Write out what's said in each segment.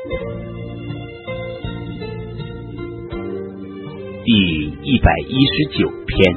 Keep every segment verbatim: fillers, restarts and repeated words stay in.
第一百一十九篇，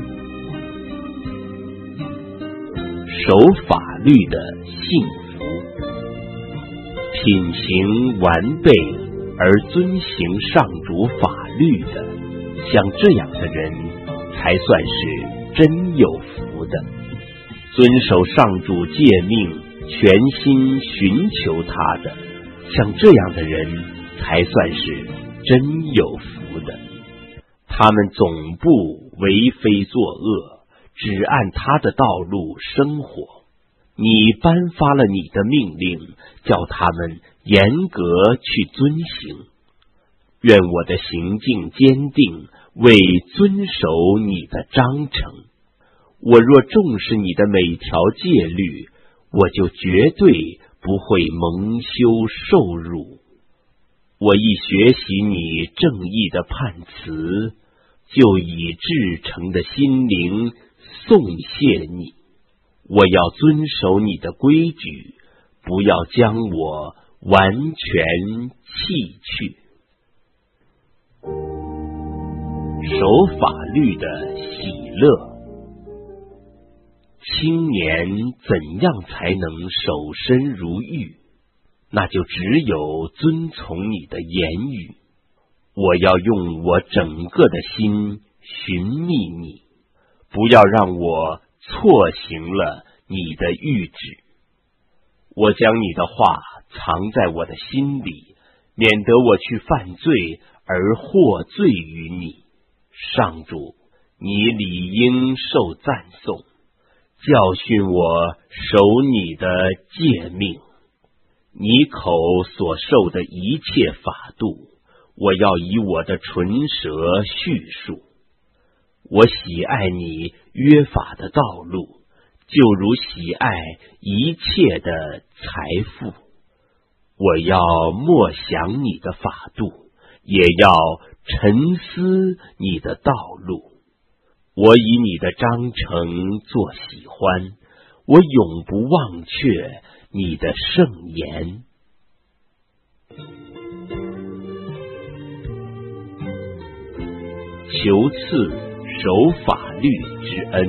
守法律的幸福。品行完备而遵行上主法律的，像这样的人才算是真有福的。遵守上主诫命，全心寻求他的，像这样的人才算是真有福的。他们总不为非作恶，只按他的道路生活。你颁发了你的命令，叫他们严格去遵行。愿我的行径坚定，为遵守你的章程。我若重视你的每条戒律，我就绝对不会蒙羞受辱。我一学习你正义的判词，就以至诚的心灵颂谢你。我要遵守你的规矩，不要将我完全弃去。守法律的喜乐。青年怎样才能守身如玉？那就只有遵从你的言语。我要用我整个的心寻觅你，不要让我错行了你的谕旨。我将你的话藏在我的心里，免得我去犯罪而获罪于你。上主，你理应受赞颂，教训我守你的诫命。你口所受的一切法度，我要以我的唇舌叙述。我喜爱你约法的道路，就如喜爱一切的财富。我要默想你的法度，也要沉思你的道路。我以你的章程作喜欢，我永不忘却你的圣言。求赐守法律之恩，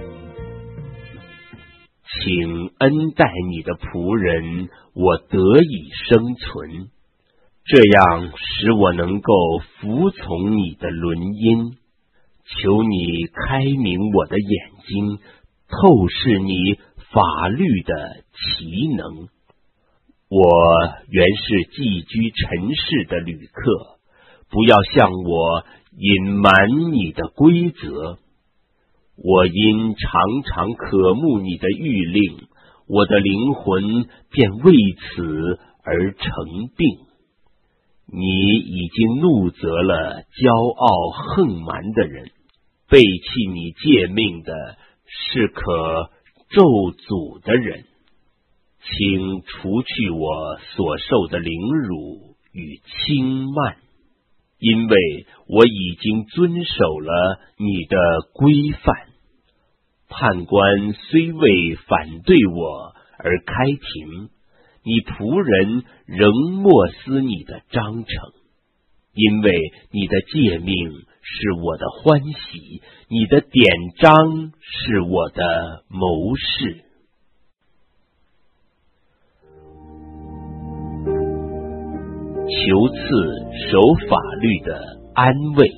请恩待你的仆人，我得以生存，这样使我能够服从你的纶音。求你开明我的眼睛，透视你法律的奇能。我原是寄居尘世的旅客，不要向我隐瞒你的规则。我因常常渴慕你的谕令，我的灵魂便为此而成病。你已经怒责了骄傲横蛮的人，背弃你诫命的是可咒诅的人。请除去我所受的凌辱与轻慢，因为我已经遵守了你的规范。判官虽未反对我而开庭，你仆人仍默思你的章程，因为你的诫命是我的欢喜，你的典章是我的谋士。求赐守法律的安慰。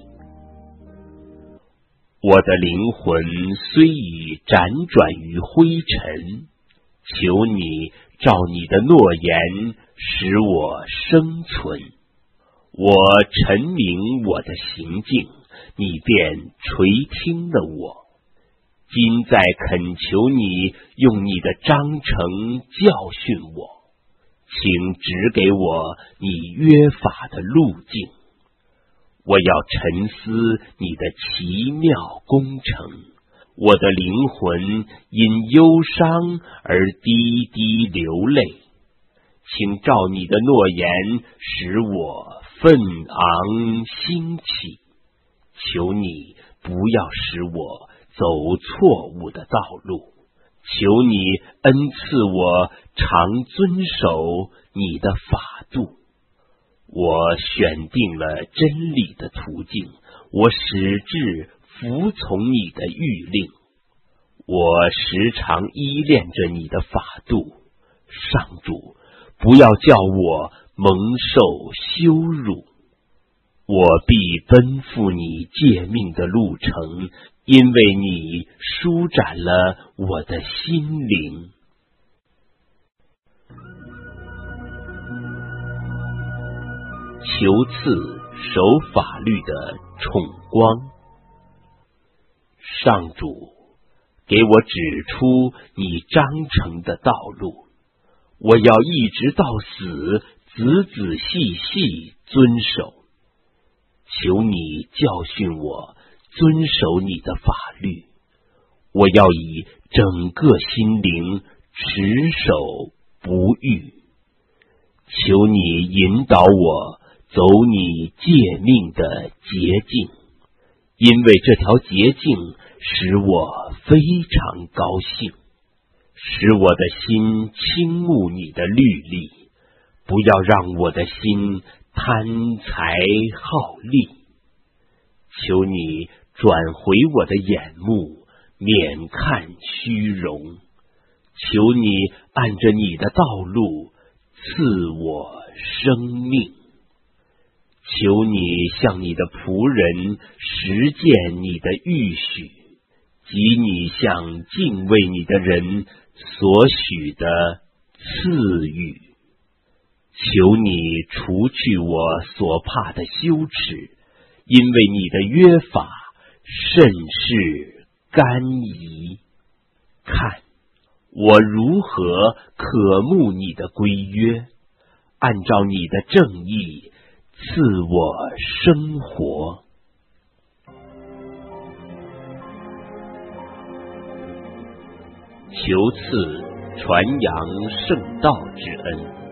我的灵魂虽已辗转于灰尘，求你照你的诺言使我生存。我陈明我的行径，你便垂听了我。今在恳求你用你的章程教训我，请指给我你约法的路径。我要沉思你的奇妙工程，我的灵魂因忧伤而滴滴流泪。请照你的诺言使我奋昂兴起，求你不要使我走错误的道路，求你恩赐我常遵守你的法度。 我选定了真理的途径，我始至服从你的谕令，我时常依恋着你的法度。上主，不要叫我蒙受羞辱，我必奔赴你诫命的路程，因为你舒展了我的心灵。求赐守法律的宠光。上主，给我指出你章程的道路，我要一直到死仔仔细细遵守。求你教训我，遵守你的法律，我要以整个心灵持守不渝。求你引导我走你诫命的捷径，因为这条捷径使我非常高兴，使我的心倾慕你的律例，不要让我的心贪财好利。求你转回我的眼目，免看虚荣。求你按着你的道路赐我生命。求你向你的仆人实践你的预许，及你向敬畏你的人所许的赐予。求你除去我所怕的羞耻，因为你的约法甚是甘饴。看，我如何渴慕你的规约，按照你的正义赐我生活。求赐传扬圣道之恩。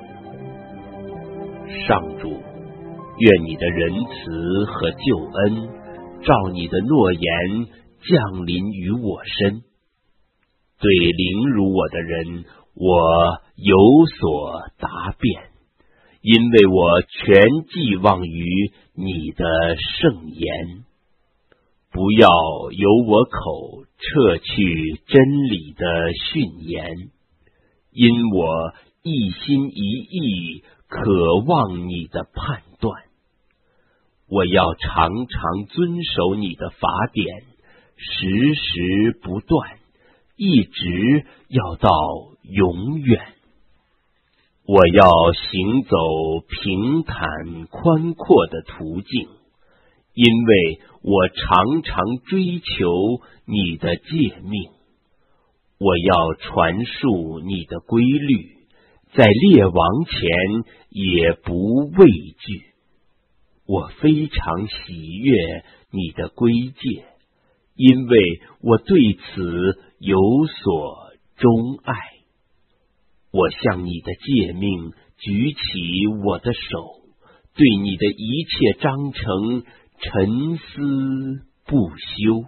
上主，愿你的仁慈和救恩照你的诺言降临于我身。对凌辱我的人，我有所答辩，因为我全寄望于你的圣言。不要由我口撤去真理的训言，因我一心一意渴望你的判断。我要常常遵守你的法典，时时不断，一直要到永远。我要行走平坦宽阔的途径，因为我常常追求你的诫命。我要传述你的规律，在列王前也不畏惧。我非常喜悦你的规诫，因为我对此有所钟爱。我向你的诫命举起我的手，对你的一切章程沉思不休。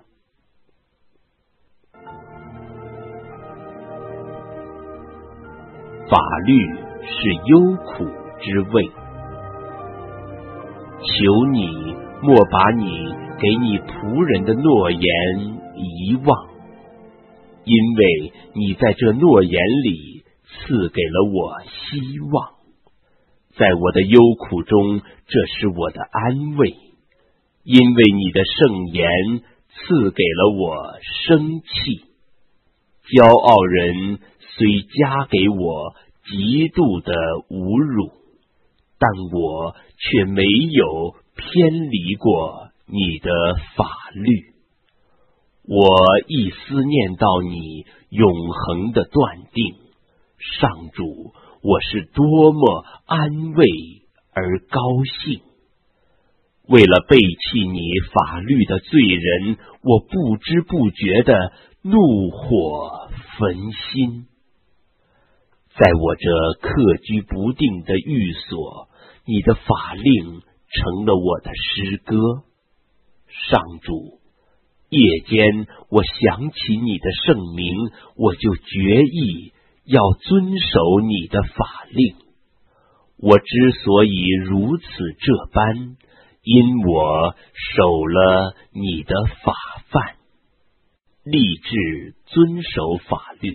法律是忧苦之味，求你莫把你给你仆人的诺言遗忘，因为你在这诺言里赐给了我希望。在我的忧苦中，这是我的安慰，因为你的圣言赐给了我生气。骄傲人虽加给我极度的侮辱，但我却没有偏离过你的法律。我一思念到你永恒的断定，上主，我是多么安慰而高兴。为了背弃你法律的罪人，我不知不觉的怒火焚心。在我这客居不定的寓所，你的法令成了我的诗歌。上主，夜间我想起你的圣名，我就决意要遵守你的法令。 我之所以如此这般，因我守了你的法范，立志遵守法律。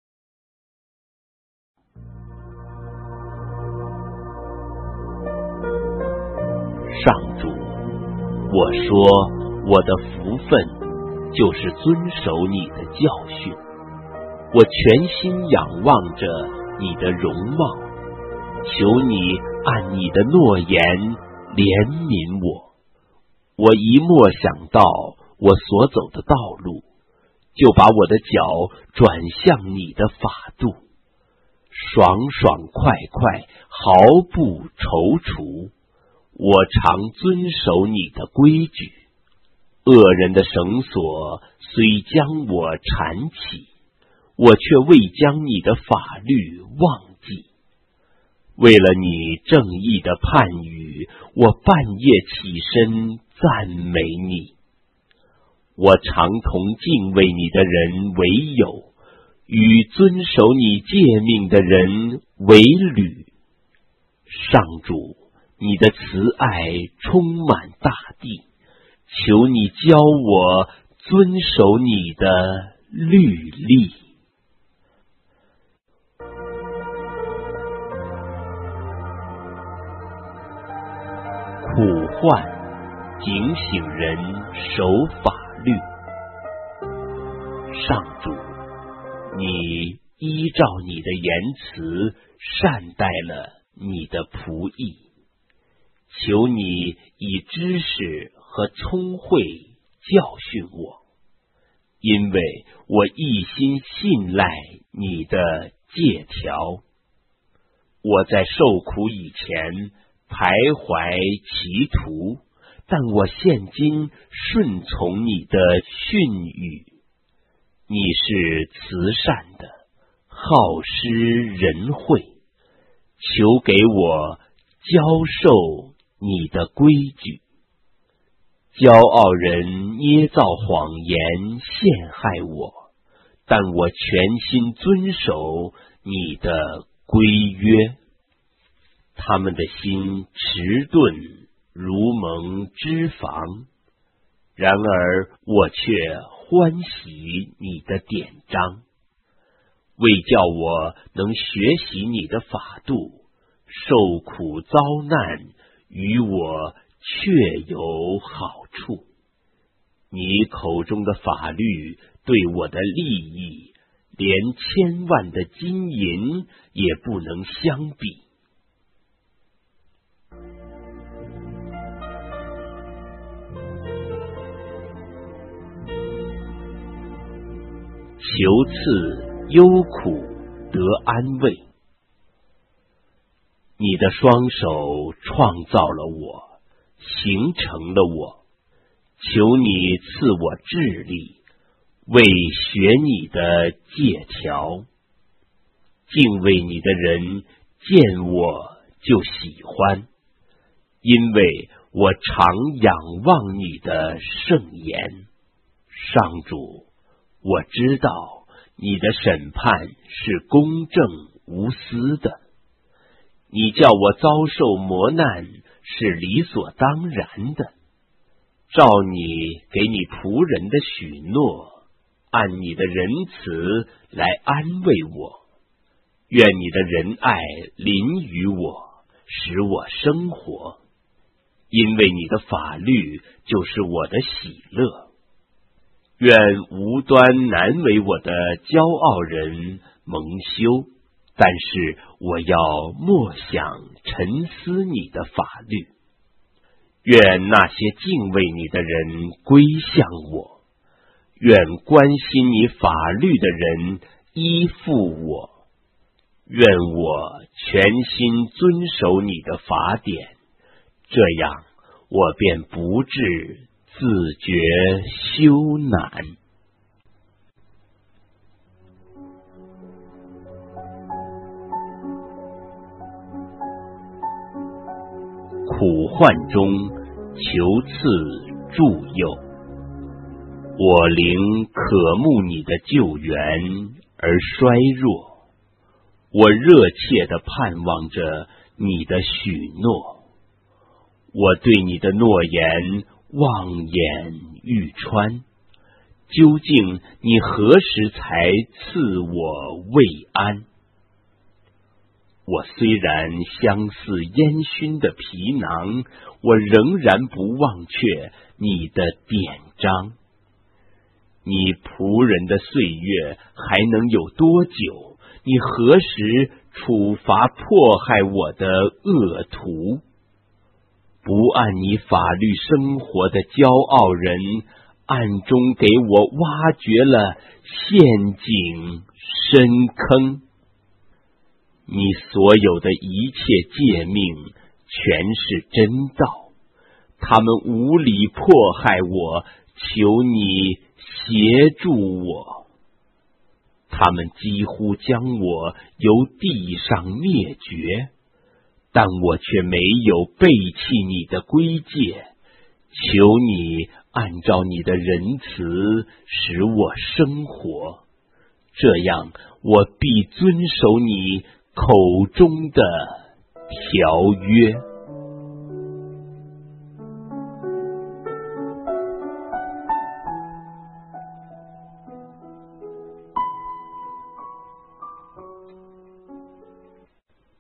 上主，我说我的福分就是遵守你的教训，我全心仰望着你的容貌，求你按你的诺言怜悯我。我一莫想到我所走的道路，就把我的脚转向你的法度，爽爽快快，毫不踌躇。我常遵守你的规矩，恶人的绳索虽将我缠起，我却未将你的法律忘记。为了你正义的判语，我半夜起身赞美你。我常同敬畏你的人为友，与遵守你诫命的人为侣。上主，你的慈爱充满大地，求你教我遵守你的律例。苦患警醒人守法律。上主，你依照你的言辞善待了你的仆役，求你以知识和聪慧教训我，因为我一心信赖你的诫条。我在受苦以前徘徊歧途，但我现今顺从你的训语。你是慈善的，好施仁惠，求给我教授你的规矩。骄傲人捏造谎言陷害我，但我全心遵守你的规约。他们的心迟钝如蒙脂肪，然而我却欢喜你的典章。为叫我能学习你的法度，受苦遭难与我确有好处。你口中的法律对我的利益，连千万的金银也不能相比。求赐忧苦得安慰。你的双手创造了我，形成了我，求你赐我智力，为学你的诫条。敬畏你的人见我就喜欢，因为我常仰望你的圣言。上主，我知道你的审判是公正无私的，你叫我遭受磨难是理所当然的。照你给你仆人的许诺，按你的仁慈来安慰我。愿你的仁爱临于我，使我生活，因为你的法律就是我的喜乐。愿无端难为我的骄傲人蒙羞，但是我要默想沉思你的法律。愿那些敬畏你的人归向我，愿关心你法律的人依附我。愿我全心遵守你的法典，这样我便不致自觉羞赧。苦患中求赐助佑，我灵渴慕你的救援而衰弱，我热切地盼望着你的许诺。我对你的诺言望眼欲穿，究竟你何时才赐我慰安？我虽然相似烟熏的皮囊，我仍然不忘却你的典章。你仆人的岁月还能有多久？你何时处罚迫害我的恶徒？不按你法律生活的骄傲人，暗中给我挖掘了陷阱深坑。你所有的一切诫命全是真道，他们无理迫害我，求你协助我。他们几乎将我由地上灭绝，但我却没有背弃你的规戒。求你按照你的仁慈使我生活，这样我必遵守你口中的条约。